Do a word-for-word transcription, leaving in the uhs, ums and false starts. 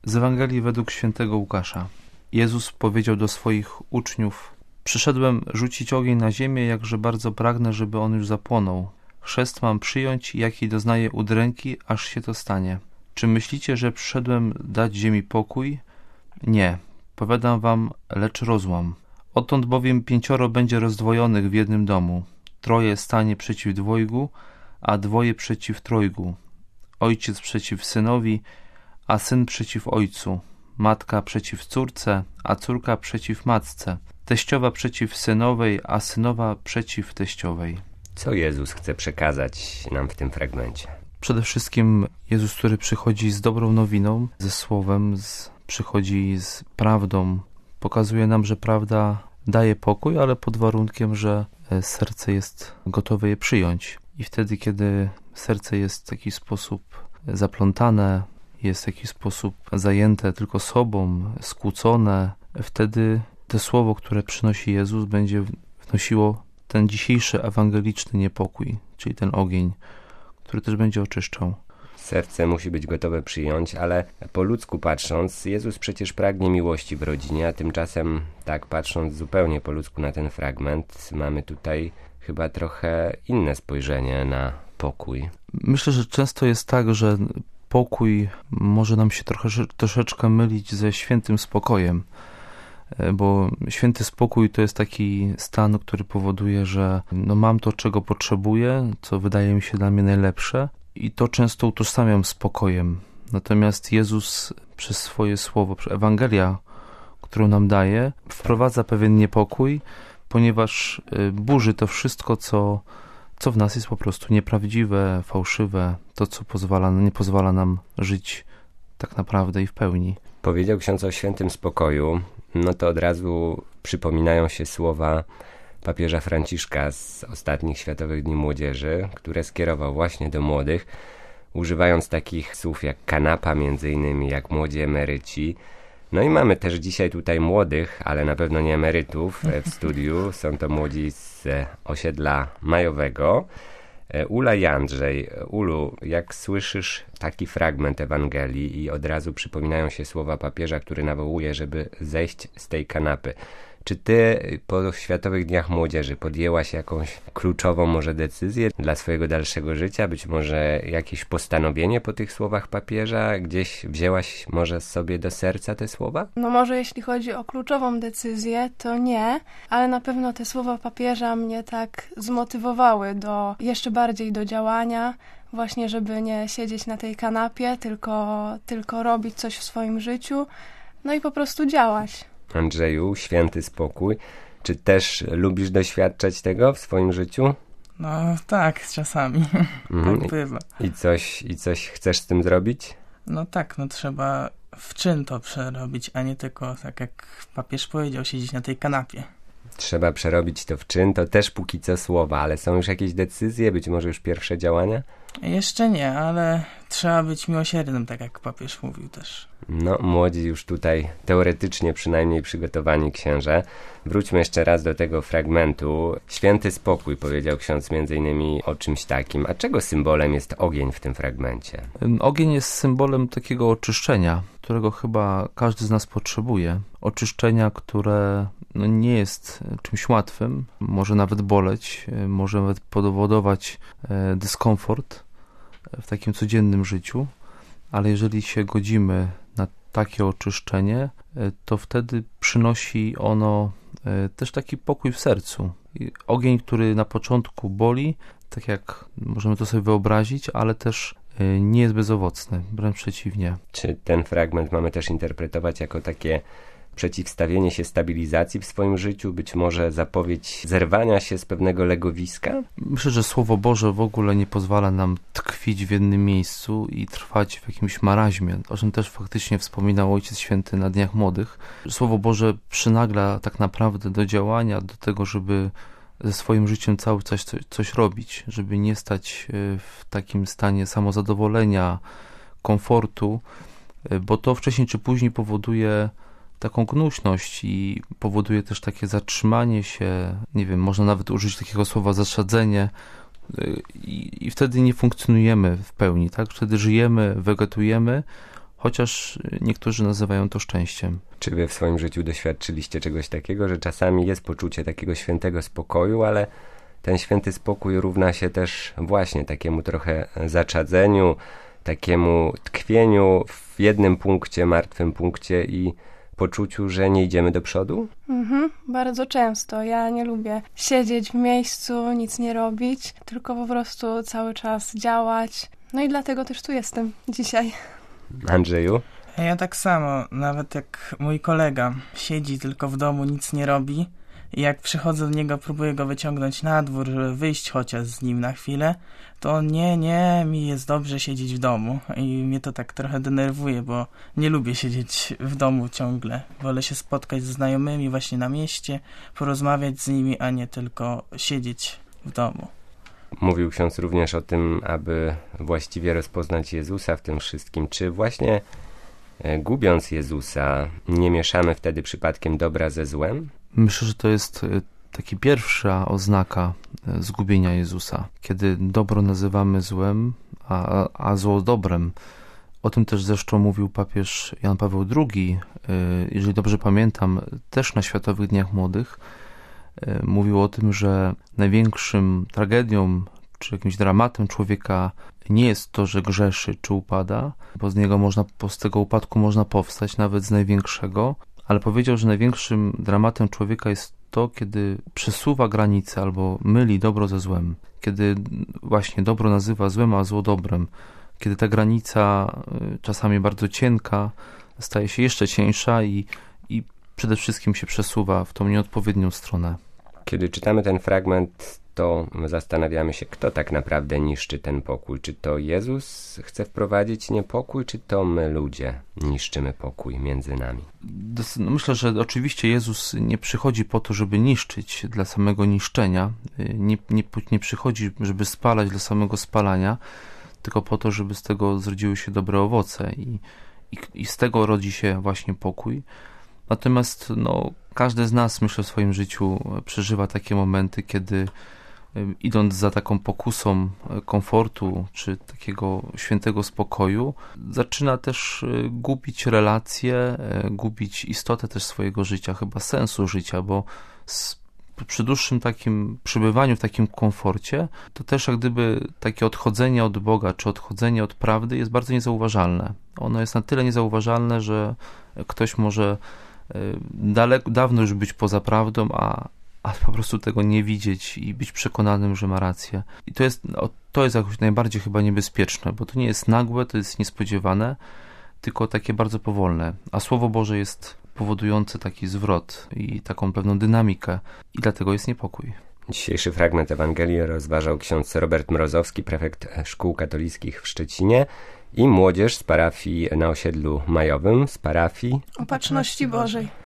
Z Ewangelii według świętego Łukasza. Jezus powiedział do swoich uczniów: przyszedłem rzucić ogień na ziemię, jakże bardzo pragnę, żeby on już zapłonął. Chrzest mam przyjąć, jaki doznaję udręki, aż się to stanie. Czy myślicie, że przyszedłem dać ziemi pokój? Nie, powiadam wam, lecz rozłam. Odtąd bowiem pięcioro będzie rozdwojonych w jednym domu. Troje stanie przeciw dwojgu, a dwoje przeciw trojgu. Ojciec przeciw synowi, a syn przeciw ojcu. Matka przeciw córce, a córka przeciw matce. Teściowa przeciw synowej, a synowa przeciw teściowej. Co Jezus chce przekazać nam w tym fragmencie? Przede wszystkim Jezus, który przychodzi z dobrą nowiną, ze słowem, z, przychodzi z prawdą. Pokazuje nam, że prawda daje pokój, ale pod warunkiem, że serce jest gotowe je przyjąć. I wtedy, kiedy serce jest w taki sposób zaplątane, jest w jakiś sposób zajęte tylko sobą, skłócone, wtedy to słowo, które przynosi Jezus, będzie wnosiło ten dzisiejszy ewangeliczny niepokój, czyli ten ogień, który też będzie oczyszczał. Serce musi być gotowe przyjąć, ale po ludzku patrząc, Jezus przecież pragnie miłości w rodzinie, a tymczasem tak patrząc zupełnie po ludzku na ten fragment, mamy tutaj chyba trochę inne spojrzenie na pokój. Myślę, że często jest tak, że pokój może nam się trochę, troszeczkę mylić ze świętym spokojem, bo święty spokój to jest taki stan, który powoduje, że no mam to, czego potrzebuję, co wydaje mi się dla mnie najlepsze i to często utożsamiam z spokojem. Natomiast Jezus przez swoje słowo, przez Ewangelia, którą nam daje, wprowadza pewien niepokój, ponieważ burzy to wszystko, co, co w nas jest po prostu nieprawdziwe, fałszywe, to, co pozwala, nie pozwala nam żyć tak naprawdę i w pełni. Powiedział ksiądz o świętym spokoju, no to od razu przypominają się słowa papieża Franciszka z ostatnich Światowych Dni Młodzieży, które skierował właśnie do młodych, używając takich słów jak kanapa, między innymi jak młodzi emeryci. No i mamy też dzisiaj tutaj młodych, ale na pewno nie emerytów w studiu. Są to młodzi z osiedla Majowego. Ula i Andrzej. Ulu, jak słyszysz taki fragment Ewangelii i od razu przypominają się słowa papieża, który nawołuje, żeby zejść z tej kanapy. Czy ty po Światowych Dniach Młodzieży podjęłaś jakąś kluczową może decyzję dla swojego dalszego życia? Być może jakieś postanowienie po tych słowach papieża? Gdzieś wzięłaś może sobie do serca te słowa? No może jeśli chodzi o kluczową decyzję, to nie, ale na pewno te słowa papieża mnie tak zmotywowały do jeszcze bardziej do działania, właśnie żeby nie siedzieć na tej kanapie, tylko, tylko robić coś w swoim życiu, no i po prostu działać. Andrzeju, święty spokój. Czy też lubisz doświadczać tego w swoim życiu? No tak, czasami. Mhm. Tak bywa. I coś, I coś chcesz z tym zrobić? No tak, no trzeba w czyn to przerobić, a nie tylko, tak jak papież powiedział, siedzieć na tej kanapie. Trzeba przerobić to w czyn, to też póki co słowa, ale są już jakieś decyzje, być może już pierwsze działania? Jeszcze nie, ale trzeba być miłosiernym, tak jak papież mówił też. No, młodzi już tutaj teoretycznie przynajmniej przygotowani księże. Wróćmy jeszcze raz do tego fragmentu. Święty spokój, powiedział ksiądz między innymi o czymś takim. A czego symbolem jest ogień w tym fragmencie? Ogień jest symbolem takiego oczyszczenia, którego chyba każdy z nas potrzebuje. Oczyszczenia, które no, nie jest czymś łatwym, może nawet boleć, może nawet powodować e, dyskomfort w takim codziennym życiu, ale jeżeli się godzimy na takie oczyszczenie, to wtedy przynosi ono też taki pokój w sercu. I ogień, który na początku boli, tak jak możemy to sobie wyobrazić, ale też nie jest bezowocny, wręcz przeciwnie. Czy ten fragment mamy też interpretować jako takie przeciwstawienie się stabilizacji w swoim życiu, być może zapowiedź zerwania się z pewnego legowiska? Myślę, że Słowo Boże w ogóle nie pozwala nam tkwić w jednym miejscu i trwać w jakimś maraźmie, o czym też faktycznie wspominał Ojciec Święty na Dniach Młodych. Słowo Boże przynagla tak naprawdę do działania, do tego, żeby ze swoim życiem cały czas coś, coś robić, żeby nie stać w takim stanie samozadowolenia, komfortu, bo to wcześniej czy później powoduje taką gnuśność i powoduje też takie zatrzymanie się, nie wiem, można nawet użyć takiego słowa zaszadzenie i, i wtedy nie funkcjonujemy w pełni, tak? Wtedy żyjemy, wegetujemy, chociaż niektórzy nazywają to szczęściem. Czy wy w swoim życiu doświadczyliście czegoś takiego, że czasami jest poczucie takiego świętego spokoju, ale ten święty spokój równa się też właśnie takiemu trochę zaczadzeniu, takiemu tkwieniu w jednym punkcie, martwym punkcie i poczuciu, że nie idziemy do przodu? Mhm, bardzo często. Ja nie lubię siedzieć w miejscu, nic nie robić, tylko po prostu cały czas działać. No i dlatego też tu jestem dzisiaj. Andrzeju? Ja tak samo, nawet jak mój kolega siedzi tylko w domu, nic nie robi i jak przychodzę do niego, próbuję go wyciągnąć na dwór, żeby wyjść chociaż z nim na chwilę, to on nie, nie, mi jest dobrze siedzieć w domu i mnie to tak trochę denerwuje, bo nie lubię siedzieć w domu ciągle. Wolę się spotkać ze znajomymi właśnie na mieście, porozmawiać z nimi, a nie tylko siedzieć w domu. Mówił ksiądz również o tym, aby właściwie rozpoznać Jezusa w tym wszystkim. Czy właśnie e, gubiąc Jezusa, nie mieszamy wtedy przypadkiem dobra ze złem? Myślę, że to jest taka pierwsza oznaka zgubienia Jezusa. Kiedy dobro nazywamy złem, a, a zło dobrem. O tym też zresztą mówił papież Jan Paweł drugi, jeżeli dobrze pamiętam, też na Światowych Dniach Młodych. Mówił o tym, że największym tragedią czy jakimś dramatem człowieka nie jest to, że grzeszy czy upada, bo z niego można, z tego upadku można powstać, nawet z największego, ale powiedział, że największym dramatem człowieka jest to, kiedy przesuwa granice albo myli dobro ze złem. Kiedy właśnie dobro nazywa złem, a zło dobrem. Kiedy ta granica, czasami bardzo cienka, staje się jeszcze cieńsza i, i przede wszystkim się przesuwa w tą nieodpowiednią stronę. Kiedy czytamy ten fragment, to zastanawiamy się, kto tak naprawdę niszczy ten pokój. Czy to Jezus chce wprowadzić niepokój, czy to my, ludzie, niszczymy pokój między nami? Myślę, że oczywiście Jezus nie przychodzi po to, żeby niszczyć dla samego niszczenia. Nie, nie, nie przychodzi, żeby spalać dla samego spalania, tylko po to, żeby z tego zrodziły się dobre owoce i, i, i z tego rodzi się właśnie pokój. Natomiast no, każdy z nas, myślę, w swoim życiu przeżywa takie momenty, kiedy idąc za taką pokusą komfortu czy takiego świętego spokoju, zaczyna też gubić relacje, gubić istotę też swojego życia, chyba sensu życia, bo z, przy dłuższym takim przebywaniu w takim komforcie, to też jak gdyby takie odchodzenie od Boga czy odchodzenie od prawdy jest bardzo niezauważalne. Ono jest na tyle niezauważalne, że ktoś może daleko, dawno już być poza prawdą, a, a po prostu tego nie widzieć i być przekonanym, że ma rację. I to jest, no, to jest jakoś najbardziej chyba niebezpieczne, bo to nie jest nagłe, to jest niespodziewane, tylko takie bardzo powolne. A Słowo Boże jest powodujące taki zwrot i taką pewną dynamikę i dlatego jest niepokój. Dzisiejszy fragment Ewangelii rozważał ksiądz Robert Mrozowski, prefekt szkół katolickich w Szczecinie i młodzież z parafii na osiedlu Majowym, z parafii Opatrzności Bożej.